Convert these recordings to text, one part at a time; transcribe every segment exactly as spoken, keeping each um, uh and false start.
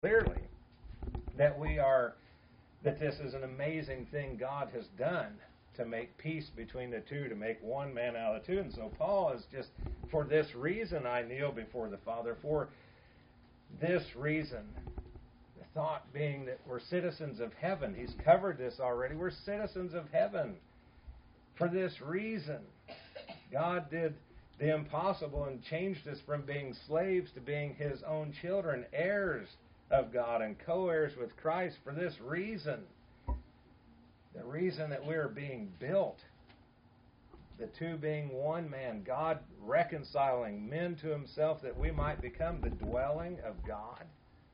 clearly that we are, that this is an amazing thing God has done to make peace between the two, to make one man out of the two. And so Paul is just, for this reason I kneel before the Father, for this reason. The thought being that we're citizens of heaven. He's covered this already. We're citizens of heaven. For this reason, God did the impossible and changed us from being slaves to being His own children, heirs of God and co-heirs with Christ. For this reason, the reason that we are being built, the two being one man, God reconciling men to Himself that we might become the dwelling of God,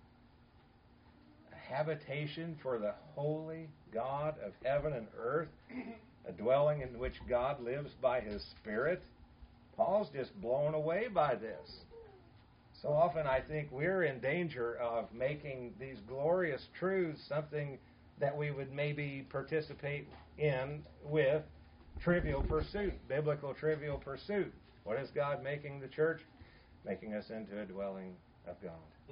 a habitation for the holy God of heaven and earth, a dwelling in which God lives by His Spirit. Paul's just blown away by this. So often I think we're in danger of making these glorious truths something that we would maybe participate in with trivial pursuit, biblical trivial pursuit. What is God making the church? Making us into a dwelling of God.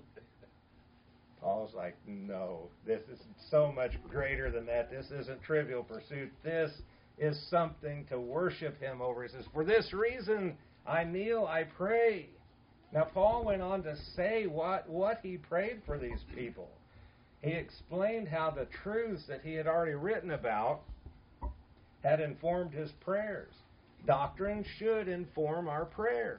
Paul's like, no, this is so much greater than that. This isn't trivial pursuit. This is something to worship Him over. He says, for this reason I kneel, I pray. Now Paul went on to say what, what he prayed for these people. He explained how the truths that he had already written about had informed his prayers. Doctrine should inform our prayers.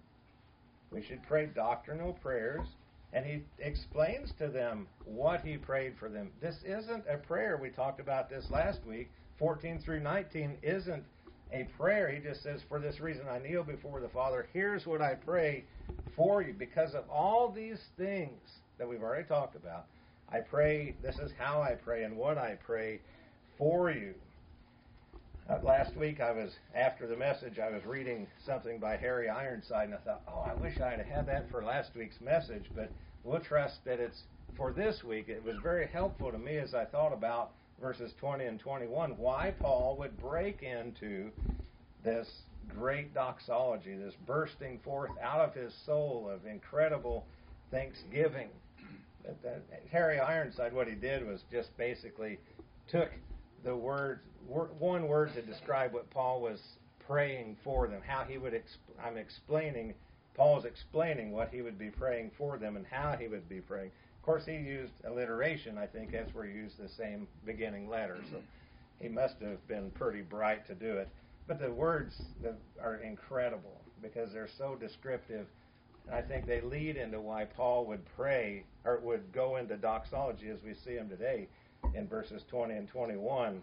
We should pray doctrinal prayers, and he explains to them what he prayed for them. This isn't a prayer. We talked about this last week. fourteen through nineteen isn't a prayer. He just says, for this reason I kneel before the Father. Here's what I pray for you. Because of all these things that we've already talked about, I pray, this is how I pray and what I pray for you. Uh, last week, I was, after the message, I was reading something by Harry Ironside, and I thought, oh, I wish I had had that for last week's message, but we'll trust that it's for this week. It was very helpful to me as I thought about verses twenty and twenty-one, why Paul would break into this great doxology, this bursting forth out of his soul of incredible thanksgiving. But, uh, Harry Ironside, what he did was just basically took the word, wor- one word to describe what Paul was praying for them, how he would, exp- I'm explaining, Paul's explaining what he would be praying for them and how he would be praying. Of course, he used alliteration. I think that's where he used the same beginning letter, so he must have been pretty bright to do it. But the words are incredible because they're so descriptive. And I think they lead into why Paul would pray, or would go into doxology as we see him today in verses twenty and twenty-one.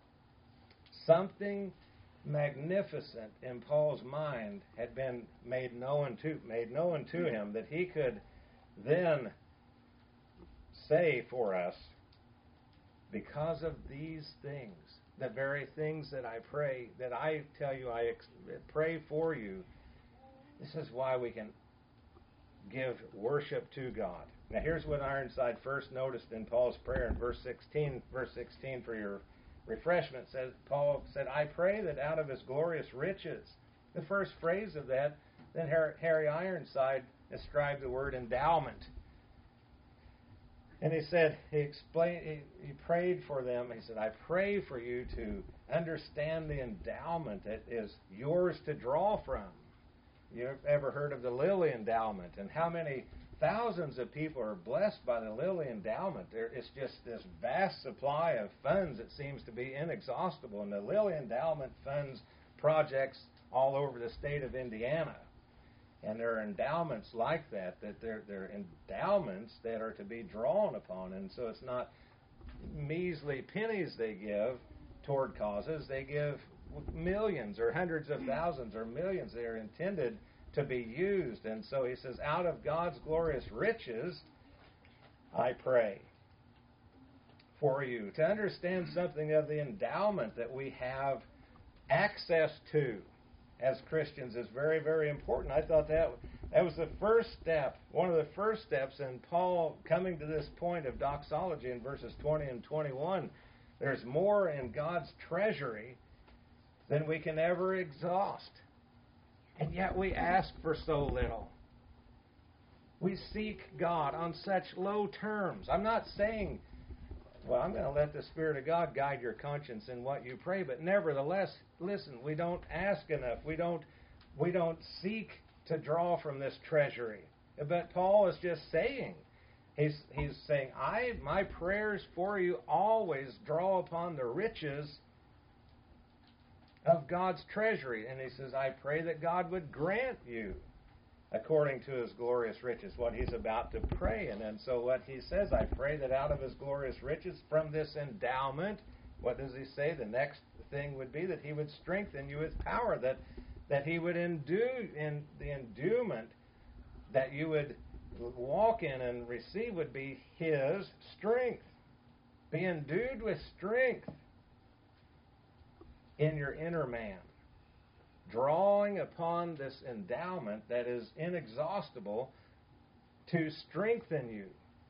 Something magnificent in Paul's mind had been made known to made known to him that he could then say for us, because of these things, the very things that I pray, that I tell you I ex- pray for you, this is why we can give worship to God. Now here's what Ironside first noticed in Paul's prayer in verse sixteen. Verse sixteen for your refreshment says, Paul said, I pray that out of His glorious riches. The first phrase of that, then Harry Ironside ascribed the word endowment. And he said, he explained, he, he prayed for them. He said, I pray for you to understand the endowment that is yours to draw from. You've ever heard of the Lilly Endowment and how many thousands of people are blessed by the Lilly Endowment? There, it's just this vast supply of funds that seems to be inexhaustible. And the Lilly Endowment funds projects all over the state of Indiana. And there are endowments like that, that they're, they're endowments that are to be drawn upon. And so it's not measly pennies they give toward causes. They give millions or hundreds of thousands or millions. They are intended to be used. And so he says, out of God's glorious riches, I pray for you. To understand something of the endowment that we have access to as Christians is very, very important. I thought that that was the first step, one of the first steps in Paul coming to this point of doxology in verses twenty and twenty-one. There's more in God's treasury than we can ever exhaust. And yet we ask for so little. We seek God on such low terms. I'm not saying, well, I'm going to let the Spirit of God guide your conscience in what you pray, but nevertheless, listen, we don't ask enough. We don't, we don't seek to draw from this treasury. But Paul is just saying, he's, he's saying, I, my prayers for you always draw upon the riches of God's treasury. And he says, I pray that God would grant you according to his glorious riches, what he's about to pray. And then so what he says, I pray that out of his glorious riches, from this endowment, what does he say? The next thing would be that he would strengthen you with power, that that he would endue in the endowment that you would walk in and receive would be his strength. Be endued with strength in your inner man, drawing upon this endowment that is inexhaustible to strengthen you,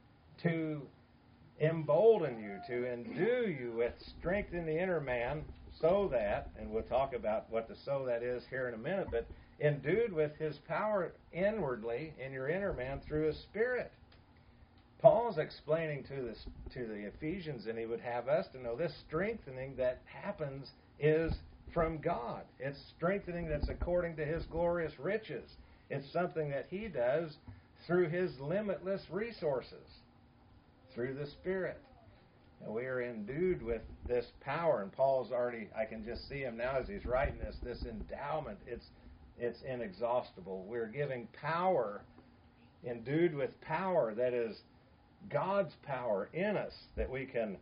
to embolden you, to endue you with strength in the inner man, so that, and we'll talk about what the so that is here in a minute, but endued with his power inwardly in your inner man through his Spirit. Paul's explaining to this to the Ephesians, and he would have us to know this strengthening that happens is from God. It's strengthening that's according to his glorious riches. It's something that he does through his limitless resources, through the Spirit. And we are endued with this power. And Paul's already, I can just see him now as he's writing this, this endowment. It's, it's inexhaustible. We're giving power, endued with power that is God's power in us, that we can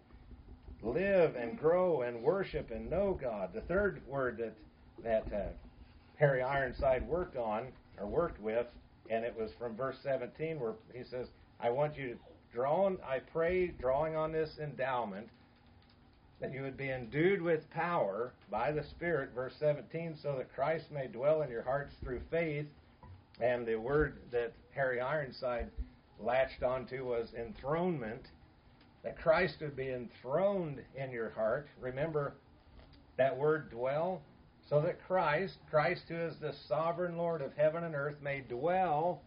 live and grow and worship and know God. The third word that that uh, Harry Ironside worked on, or worked with, and it was from verse seventeen, where he says, I want you to draw on, I pray, drawing on this endowment, that you would be endued with power by the Spirit, verse seventeen, so that Christ may dwell in your hearts through faith. And the word that Harry Ironside latched onto was enthronement, that Christ would be enthroned in your heart. Remember that word dwell? So that Christ, Christ who is the sovereign Lord of heaven and earth, may dwell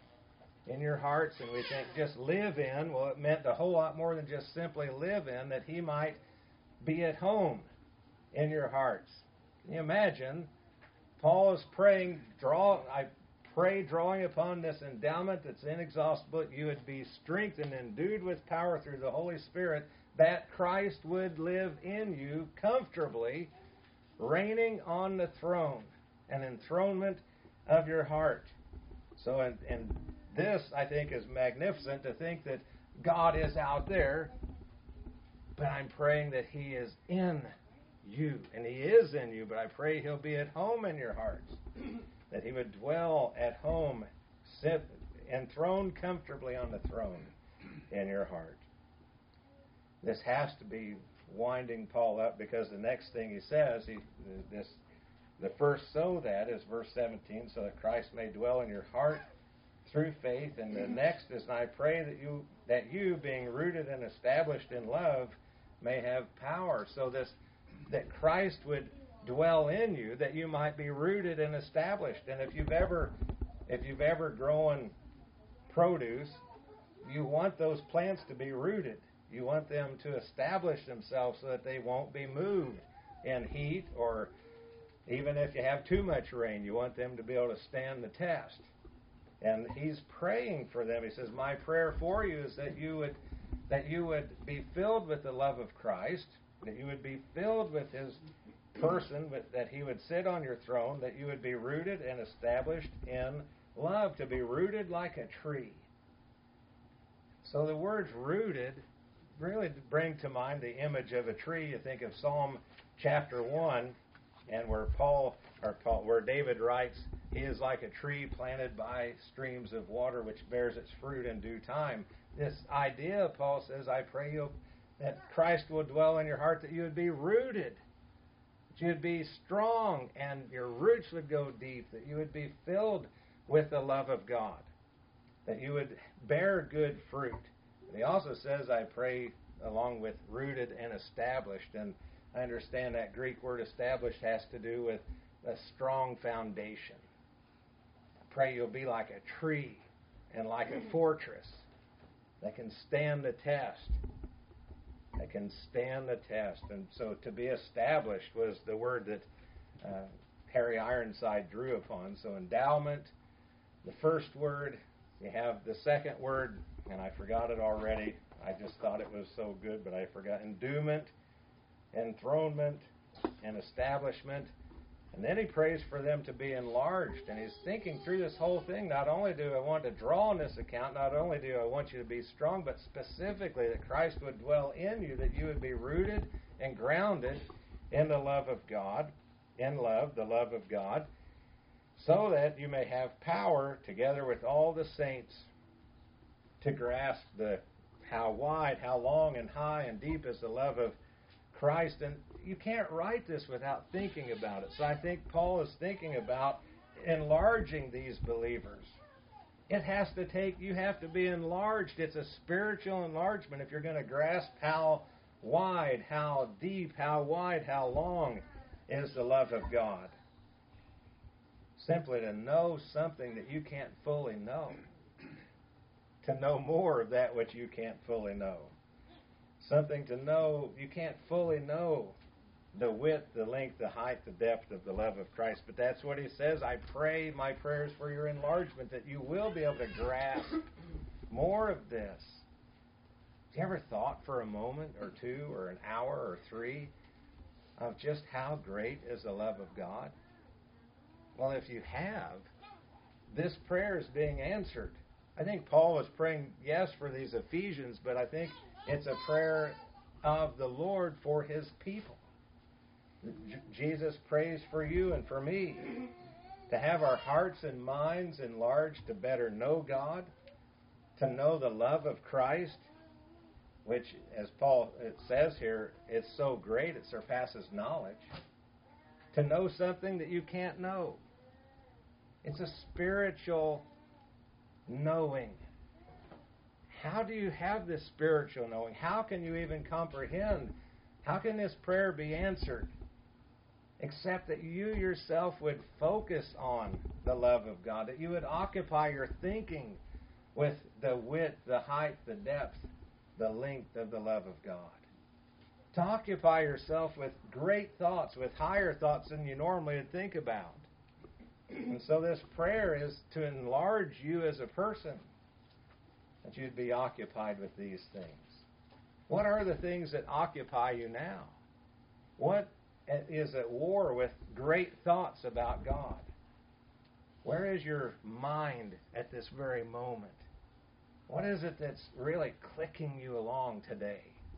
in your hearts. And we think just live in. Well, it meant a whole lot more than just simply live in, that he might be at home in your hearts. Can you imagine? Paul is praying, draw, I pray, drawing upon this endowment that's inexhaustible, you would be strengthened and endued with power through the Holy Spirit, that Christ would live in you comfortably, reigning on the throne, an enthronement of your heart. So, and, and this, I think, is magnificent, to think that God is out there, but I'm praying that he is in you. And he is in you, but I pray he'll be at home in your hearts. That he would dwell at home, sit enthroned comfortably on the throne in your heart. This has to be winding Paul up, because the next thing he says, he, this, the first so that is verse seventeen, so that Christ may dwell in your heart through faith. And the next is, and I pray that you, that you, being rooted and established in love, may have power. So this, that Christ would dwell in you, that you might be rooted and established. And if you've ever if you've ever grown produce, you want those plants to be rooted. You want them to establish themselves so that they won't be moved in heat, or even if you have too much rain, you want them to be able to stand the test. And he's praying for them. He says, my prayer for you is that you would that you would be filled with the love of Christ, that you would be filled with his person, with, that he would sit on your throne, that you would be rooted and established in love, to be rooted like a tree. So the words rooted really bring to mind the image of a tree. You think of Psalm chapter one, and where Paul, or Paul, where David writes, he is like a tree planted by streams of water, which bears its fruit in due time. This idea, Paul says, I pray you that Christ will dwell in your heart, that you would be rooted, that you would be strong, and your roots would go deep, that you would be filled with the love of God, that you would bear good fruit. And he also says, I pray, along with rooted and established. And I understand that Greek word established has to do with a strong foundation. I pray you'll be like a tree, and like a fortress that can stand the test. That can stand the test. And so to be established was the word that uh, Harry Ironside drew upon. So endowment, the first word. You have the second word, and I forgot it already. I just thought it was so good, but I forgot. Endowment, enthronement, and establishment. And then he prays for them to be enlarged. And he's thinking through this whole thing. Not only do I want to draw on this account, not only do I want you to be strong, but specifically that Christ would dwell in you, that you would be rooted and grounded in the love of God, in love, the love of God, so that you may have power together with all the saints to grasp the how wide, how long, and high and deep is the love of Christ. And you can't write this without thinking about it. So I think Paul is thinking about enlarging these believers. It has to take, you have to be enlarged. It's a spiritual enlargement if you're going to grasp how wide, how deep, how wide, how long is the love of God. Simply to know something that you can't fully know. To know more of that which you can't fully know. Something to know, you can't fully know the width, the length, the height, the depth of the love of Christ. But that's what he says. I pray my prayers for your enlargement, that you will be able to grasp more of this. Have you ever thought for a moment or two or an hour or three of just how great is the love of God? Well, if you have, this prayer is being answered. I think Paul was praying, yes, for these Ephesians, but I think it's a prayer of the Lord for his people. J- Jesus prays for you and for me to have our hearts and minds enlarged to better know God, to know the love of Christ, which, as Paul it says here, it's so great it surpasses knowledge. To know something that you can't know. It's a spiritual knowing. How do you have this spiritual knowing? How can you even comprehend? How can this prayer be answered? Except that you yourself would focus on the love of God, that you would occupy your thinking with the width, the height, the depth, the length of the love of God. To occupy yourself with great thoughts, with higher thoughts than you normally would think about. And so this prayer is to enlarge you as a person, that you'd be occupied with these things. What are the things that occupy you now? What is at war with great thoughts about God? Where is your mind at this very moment? What is it that's really clicking you along today?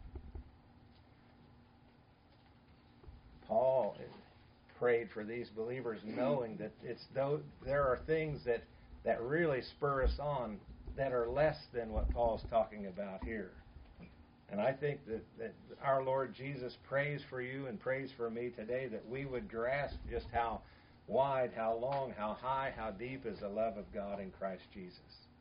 Paul prayed for these believers knowing that it's though there are things that, that really spur us on that are less than what Paul's talking about here. And I think that, that our Lord Jesus prays for you and prays for me today that we would grasp just how wide, how long, how high, how deep is the love of God in Christ Jesus.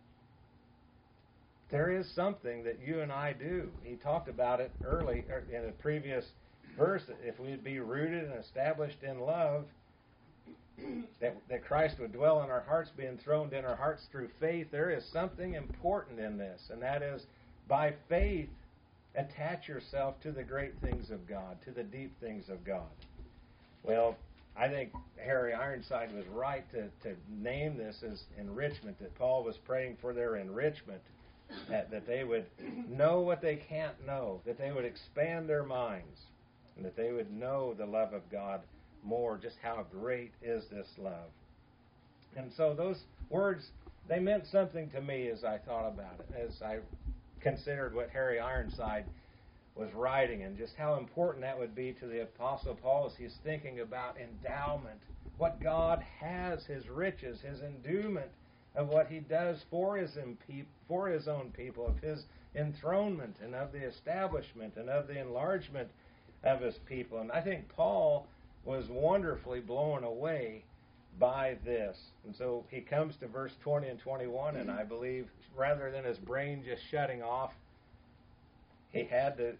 There is something that you and I do. He talked about it early in a previous verse, that if we'd be rooted and established in love, that, that Christ would dwell in our hearts, be enthroned in our hearts through faith. There is something important in this, and that is by faith, attach yourself to the great things of God, to the deep things of God. Well, I think Harry Ironside was right to, to name this as enrichment, that Paul was praying for their enrichment, that, that they would know what they can't know, that they would expand their minds, and that they would know the love of God more, just how great is this love. And so those words, they meant something to me as I thought about it, as I considered what Harry Ironside was writing and just how important that would be to the Apostle Paul as he's thinking about endowment, what God has, his riches, his endowment of what he does for his, impe- for his own people, of his enthronement and of the establishment and of the enlargement of his people. And I think Paul was wonderfully blown away by this. And so he comes to verse twenty and twenty-one, and I believe rather than his brain just shutting off, he had to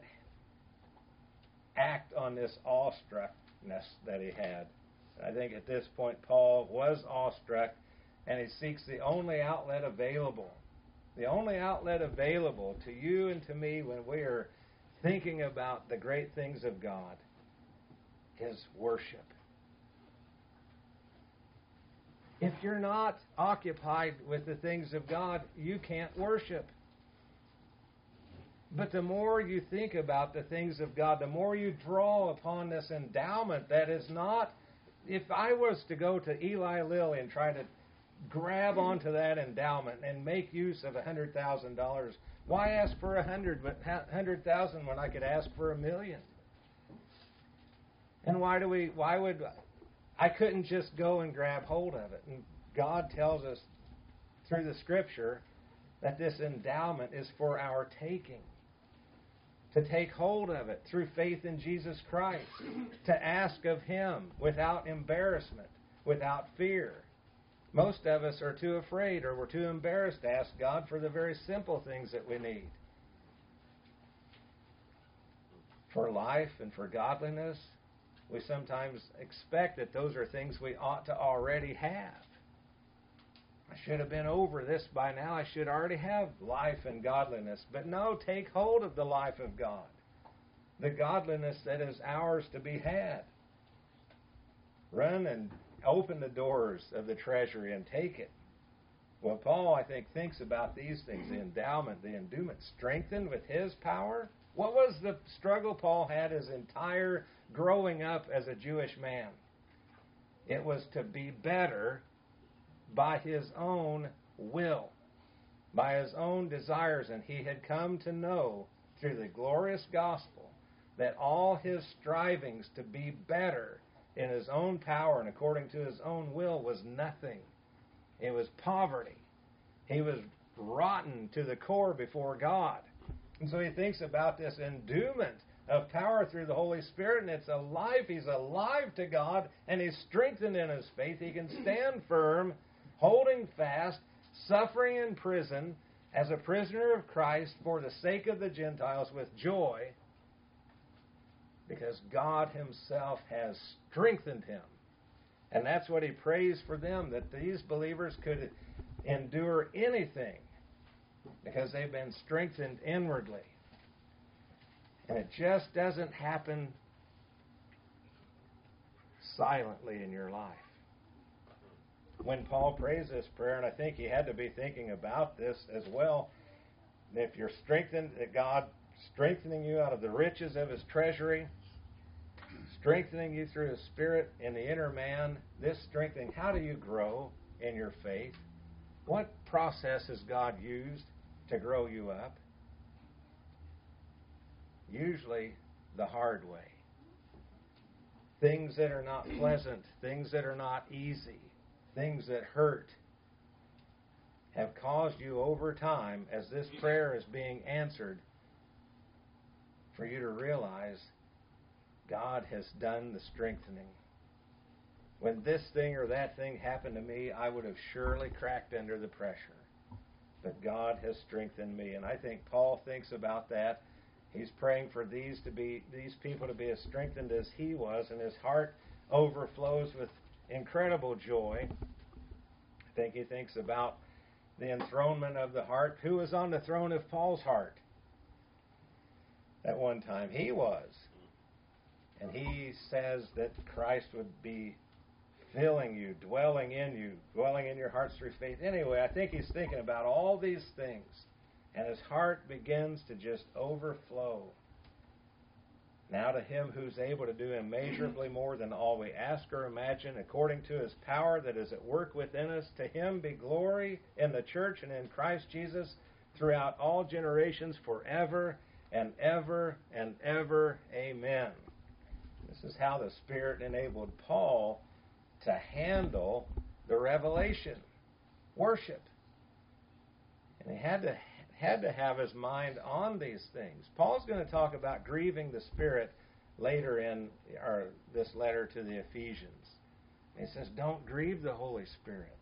act on this awestruckness that he had. I think at this point Paul was awestruck, and he seeks the only outlet available The only outlet available to you and to me when we are thinking about the great things of God is worship. If you're not occupied with the things of God, you can't worship. But the more you think about the things of God, the more you draw upon this endowment that is not... If I was to go to Eli Lilly and try to grab onto that endowment and make use of one hundred thousand dollars, why ask for one hundred thousand dollars when I could ask for a million? And why do we? Why would I couldn't just go and grab hold of it? And God tells us through the Scripture that this endowment is for our taking. To take hold of it through faith in Jesus Christ. To ask of Him without embarrassment, without fear. Most of us are too afraid or we're too embarrassed to ask God for the very simple things that we need. For life and for godliness, we sometimes expect that those are things we ought to already have. I should have been over this by now. I should already have life and godliness. But no, take hold of the life of God. The godliness that is ours to be had. Run and open the doors of the treasury and take it. Well, Paul, I think, thinks about these things. The endowment, the endowment strengthened with his power. What was the struggle Paul had his entire growing up as a Jewish man? It was to be better by his own will, by his own desires. And he had come to know through the glorious gospel that all his strivings to be better in his own power and according to his own will was nothing. It was poverty. He was rotten to the core before God. And so he thinks about this endowment of power through the Holy Spirit, and it's alive. He's alive to God, and he's strengthened in his faith. He can stand firm, holding fast, suffering in prison as a prisoner of Christ for the sake of the Gentiles with joy, because God himself has strengthened him. And that's what he prays for them, that these believers could endure anything because they've been strengthened inwardly. And it just doesn't happen silently in your life. When Paul prays this prayer, and I think he had to be thinking about this as well, if you're strengthened, that God strengthening you out of the riches of his treasury, strengthening you through his Spirit in the inner man, this strengthening, how do you grow in your faith? What process has God used to grow you up? Usually the hard way. Things that are not pleasant, things that are not easy, things that hurt have caused you over time, as this prayer is being answered, for you to realize God has done the strengthening. When this thing or that thing happened to me, I would have surely cracked under the pressure. But God has strengthened me. And I think Paul thinks about that. He's praying for these to be these people to be as strengthened as he was, and his heart overflows with incredible joy. I think he thinks about the enthronement of the heart. Who was on the throne of Paul's heart at one time? He was. And he says that Christ would be filling you, dwelling in you, dwelling in your hearts through faith. Anyway, I think he's thinking about all these things. And his heart begins to just overflow. Now to him who's able to do immeasurably more than all we ask or imagine, according to his power that is at work within us, to him be glory in the church and in Christ Jesus throughout all generations, forever and ever and ever. Amen. This is how the Spirit enabled Paul to handle the revelation, worship. And he had to had to have his mind on these things. Paul's going to talk about grieving the Spirit later in our, this letter to the Ephesians. He says, don't grieve the Holy Spirit.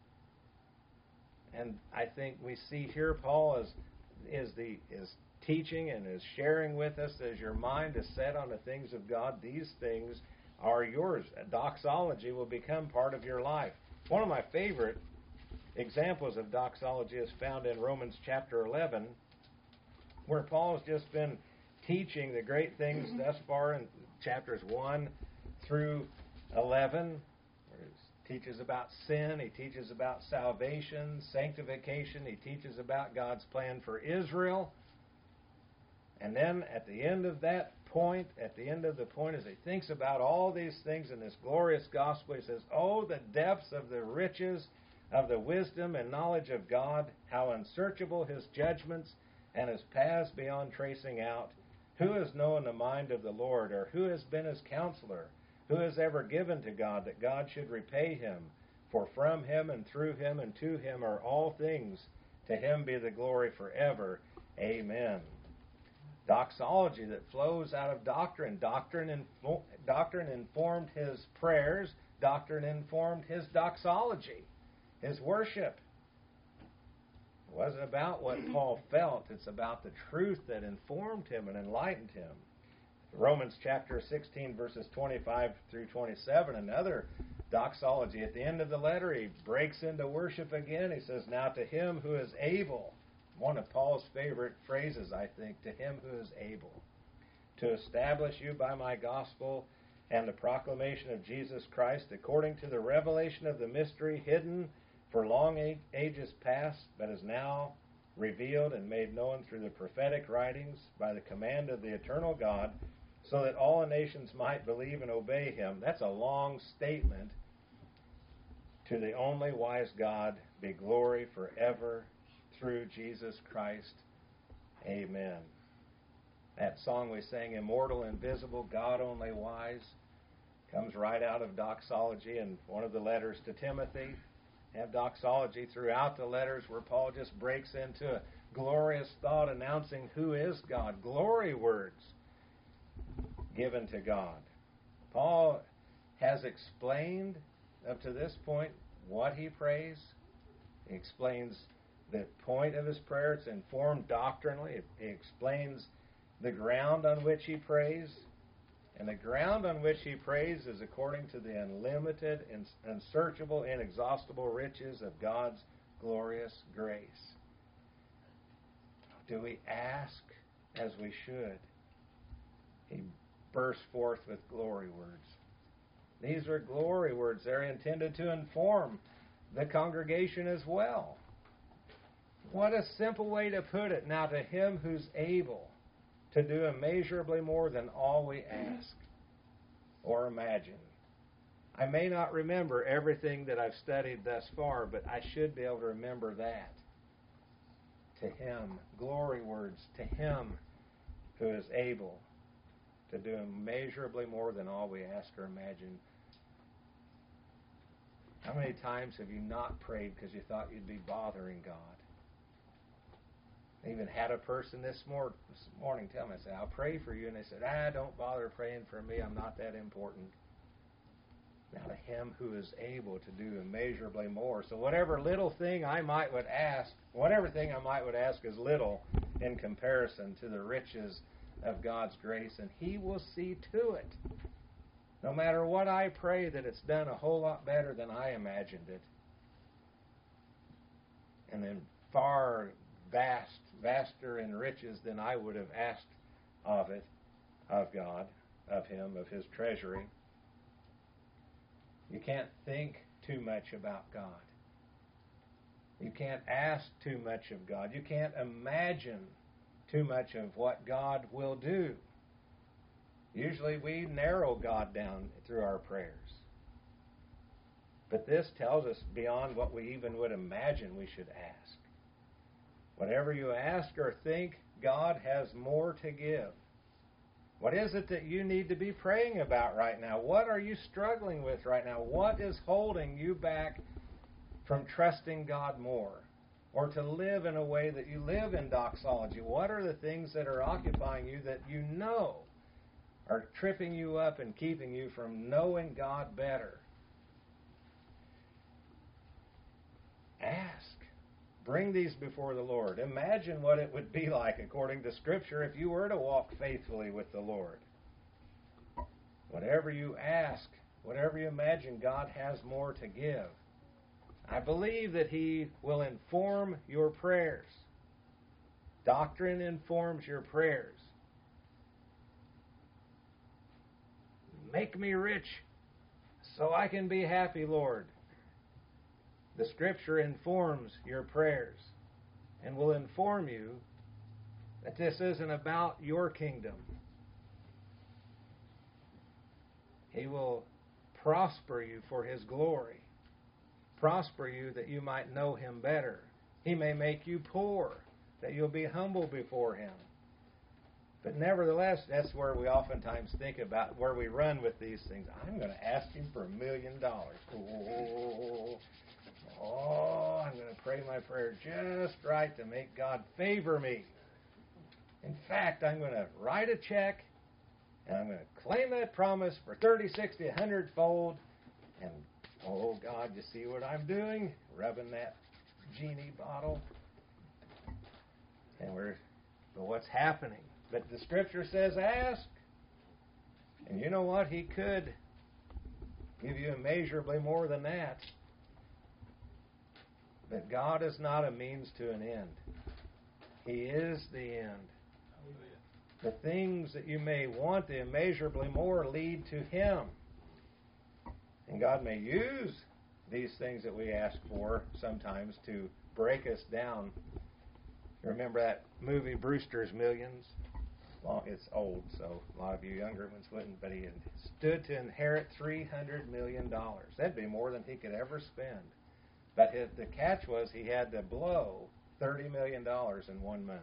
And I think we see here Paul is, is, the, is teaching and is sharing with us, as your mind is set on the things of God, these things are yours. A doxology will become part of your life. One of my favorite examples of doxology is found in Romans chapter eleven, where Paul's just been teaching the great things thus far in chapters one through eleven. He teaches about sin, he teaches about salvation, sanctification, he teaches about God's plan for Israel. And then at the end of that point, at the end of the point, as he thinks about all these things in this glorious gospel, he says, "Oh, the depths of the riches of the wisdom and knowledge of God, how unsearchable his judgments and his paths beyond tracing out. Who has known the mind of the Lord, or who has been his counselor? Who has ever given to God that God should repay him? For from him and through him and to him are all things. To him be the glory forever. Amen." Doxology that flows out of doctrine. Doctrine, info- doctrine informed his prayers. Doctrine informed his doxology, his worship. It wasn't about what Paul felt. It's about the truth that informed him and enlightened him. Romans chapter sixteen, verses twenty-five through twenty-seven, another doxology. At the end of the letter, he breaks into worship again. He says, "Now to him who is able," one of Paul's favorite phrases, I think, "to him who is able to establish you by my gospel and the proclamation of Jesus Christ according to the revelation of the mystery hidden for long ages past, but is now revealed and made known through the prophetic writings by the command of the eternal God, so that all the nations might believe and obey him." That's a long statement. "To the only wise God be glory forever through Jesus Christ. Amen." That song we sang, "Immortal, Invisible, God Only Wise," comes right out of doxology in one of the letters to Timothy. Have doxology throughout the letters where Paul just breaks into a glorious thought announcing who is God. Glory words given to God. Paul has explained up to this point what he prays. He explains the point of his prayer. It's informed doctrinally. He explains the ground on which he prays. And the ground on which he prays is according to the unlimited, unsearchable, inexhaustible riches of God's glorious grace. Do we ask as we should? He bursts forth with glory words. These are glory words. They're intended to inform the congregation as well. What a simple way to put it. "Now to him who's able to do immeasurably more than all we ask or imagine." I may not remember everything that I've studied thus far, but I should be able to remember that. To him, glory words, to him who is able to do immeasurably more than all we ask or imagine. How many times have you not prayed because you thought you'd be bothering God? I even had a person this, mor- this morning tell me, I said, "I'll pray for you." And they said, "Ah, don't bother praying for me. I'm not that important." Now to him who is able to do immeasurably more. So whatever little thing I might would ask, whatever thing I might would ask is little in comparison to the riches of God's grace, and he will see to it. No matter what I pray, that it's done a whole lot better than I imagined it. And then far vast, vaster in riches than I would have asked of it, of God, of him, of his treasury. You can't think too much about God. You can't ask too much of God. You can't imagine too much of what God will do. Usually we narrow God down through our prayers. But this tells us beyond what we even would imagine we should ask. Whatever you ask or think, God has more to give. What is it that you need to be praying about right now? What are you struggling with right now? What is holding you back from trusting God more? Or to live in a way that you live in doxology? What are the things that are occupying you that you know are tripping you up and keeping you from knowing God better? Ask. Bring these before the Lord. Imagine what it would be like, according to Scripture, if you were to walk faithfully with the Lord. Whatever you ask, whatever you imagine, God has more to give. I believe that He will inform your prayers. Doctrine informs your prayers. Make me rich so I can be happy, Lord. The Scripture informs your prayers and will inform you that this isn't about your kingdom. He will prosper you for His glory. Prosper you that you might know Him better. He may make you poor, that you'll be humble before Him. But nevertheless, that's where we oftentimes think about where we run with these things. I'm going to ask Him for a million dollars. Oh, oh, I'm going to pray my prayer just right to make God favor me. In fact, I'm going to write a check, and I'm going to claim that promise for thirty, sixty, one hundred fold. And, oh, God, you see what I'm doing? Rubbing that genie bottle. And we're, but what's happening? But the Scripture says, ask. And you know what? He could give you immeasurably more than that. But God is not a means to an end. He is the end. The things that you may want the immeasurably more lead to Him. And God may use these things that we ask for sometimes to break us down. Remember that movie, Brewster's Millions? Well, it's old, so a lot of you younger ones wouldn't, but he stood to inherit three hundred million dollars. That'd be more than he could ever spend. But his, the catch was he had to blow thirty million dollars in one month.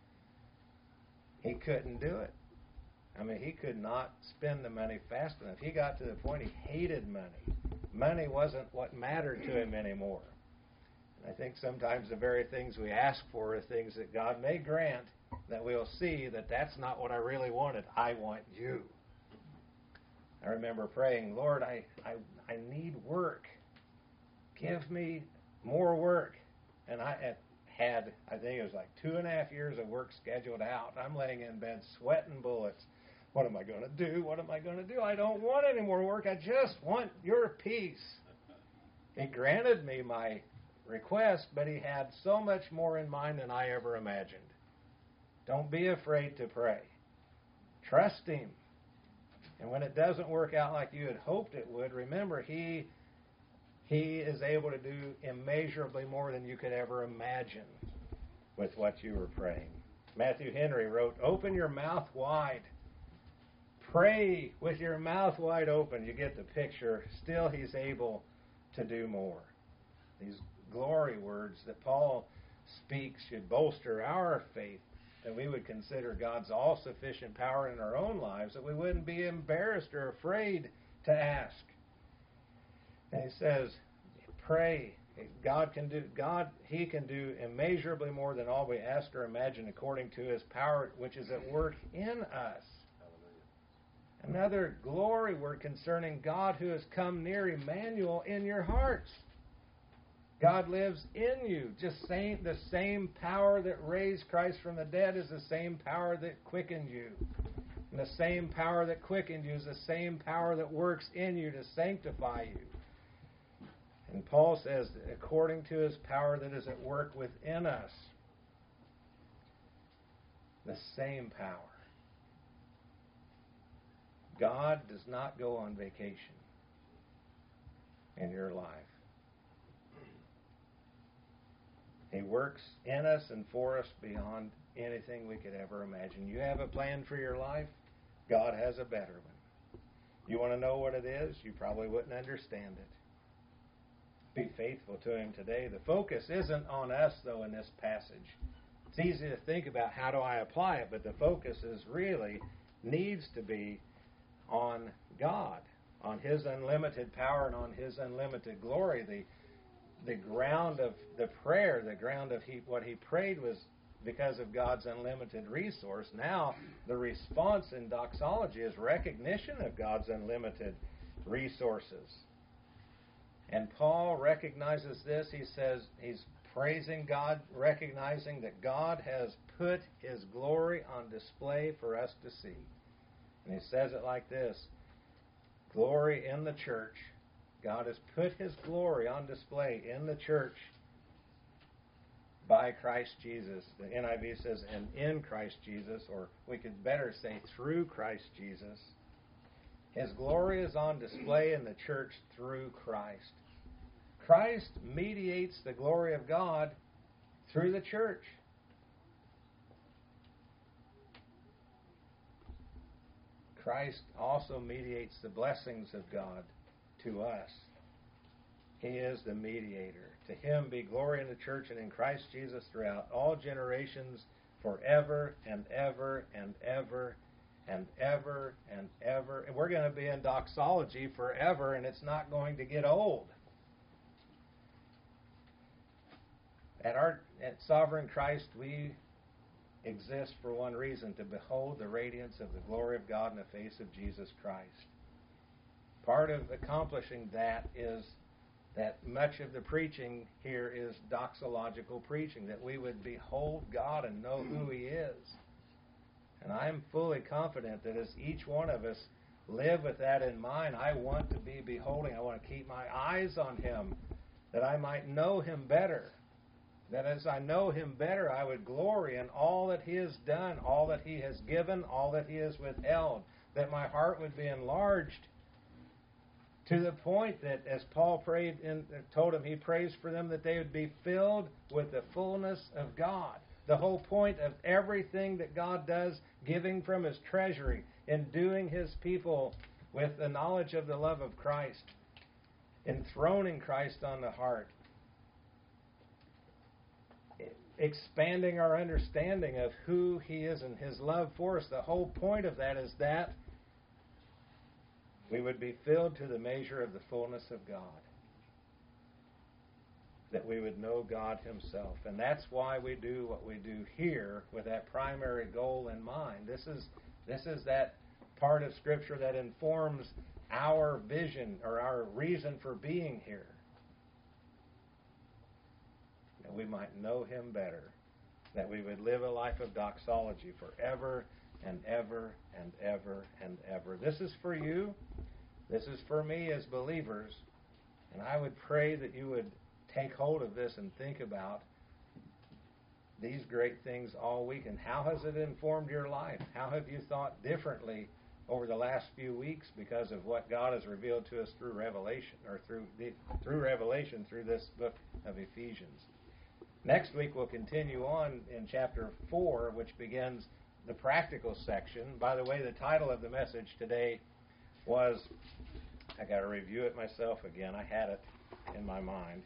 He couldn't do it. I mean, he could not spend the money fast enough. He got to the point he hated money. Money wasn't what mattered to him anymore. And I think sometimes the very things we ask for are things that God may grant, that we'll see that that's not what I really wanted. I want you. I remember praying, Lord, I, I, I need work. Give me more work. And I had, I think it was like two and a half years of work scheduled out. I'm laying in bed sweating bullets. What am I going to do? What am I going to do? I don't want any more work. I just want your peace. He granted me my request, but He had so much more in mind than I ever imagined. Don't be afraid to pray. Trust Him. And when it doesn't work out like you had hoped it would, remember, He He is able to do immeasurably more than you could ever imagine with what you were praying. Matthew Henry wrote, open your mouth wide. Pray with your mouth wide open. You get the picture. Still, He's able to do more. These glory words that Paul speaks should bolster our faith, that we would consider God's all-sufficient power in our own lives, that we wouldn't be embarrassed or afraid to ask. And he says, pray. God can do, God, He can do immeasurably more than all we ask or imagine according to His power, which is at work in us. Another glory word concerning God who has come near, Emmanuel, in your hearts. God lives in you. Just same, the same power that raised Christ from the dead is the same power that quickened you. And the same power that quickened you is the same power that works in you to sanctify you. And Paul says, according to His power that is at work within us, the same power. God does not go on vacation in your life. He works in us and for us beyond anything we could ever imagine. You have a plan for your life. God has a better one. You want to know what it is? You probably wouldn't understand it. Be faithful to Him today. The focus isn't on us, though, in this passage. It's easy to think about how do I apply it, but the focus is really needs to be on God, on His unlimited power and on His unlimited glory. The the ground of the prayer, the ground of he, what he prayed was because of God's unlimited resource. Now, the response in doxology is recognition of God's unlimited resources. And Paul recognizes this. He says he's praising God, recognizing that God has put His glory on display for us to see. And he says it like this: glory in the church God has put His glory on display in the church by Christ Jesus. The N I V says, and in Christ Jesus, or we could better say through Christ Jesus. His glory is on display in the church through Christ. Christ mediates the glory of God through the church. Christ also mediates the blessings of God to us. He is the mediator. To Him be glory in the church and in Christ Jesus throughout all generations, forever and ever and ever and ever and ever. And we're going to be in doxology forever, and it's not going to get old. At our at Sovereign Christ, we exist for one reason: to behold the radiance of the glory of God in the face of Jesus Christ. Part of accomplishing that is that much of the preaching here is doxological preaching, that we would behold God and know who He is. And I'm fully confident that as each one of us live with that in mind, I want to be beholding, I want to keep my eyes on Him, that I might know Him better. That as I know Him better, I would glory in all that He has done, all that He has given, all that He has withheld. That my heart would be enlarged to the point that, as Paul prayed and told him, he prays for them that they would be filled with the fullness of God. The whole point of everything that God does, giving from His treasury, enduing His people with the knowledge of the love of Christ, enthroning Christ on the heart, expanding our understanding of who He is and His love for us. The whole point of that is that we would be filled to the measure of the fullness of God. That we would know God Himself. And that's why we do what we do here, with that primary goal in mind. This is this is that part of Scripture that informs our vision or our reason for being here. That we might know Him better. That we would live a life of doxology forever and ever and ever and ever. This is for you. This is for me as believers. And I would pray that you would take hold of this and think about these great things all week. And how has it informed your life? How have you thought differently over the last few weeks because of what God has revealed to us through Revelation, or through the, through Revelation, through this book of Ephesians? Next week we'll continue on in chapter four, which begins the practical section. By the way, the title of the message today was, I got to review it myself again. I had it in my mind.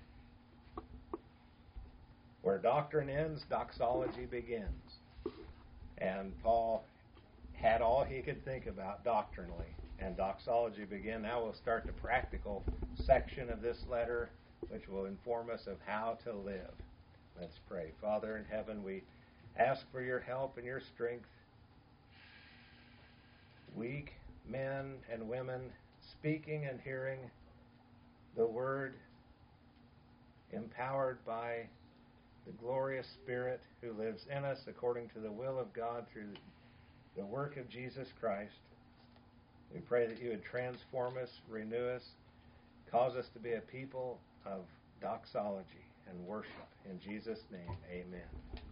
Where doctrine ends, doxology begins. And Paul had all he could think about doctrinally, and doxology began. Now we'll start the practical section of this letter, which will inform us of how to live. Let's pray. Father in heaven, we ask for your help and your strength. Weak men and women speaking and hearing the Word, empowered by the glorious Spirit who lives in us according to the will of God through the work of Jesus Christ. We pray that you would transform us, renew us, cause us to be a people of doxology and worship. In Jesus' name, amen.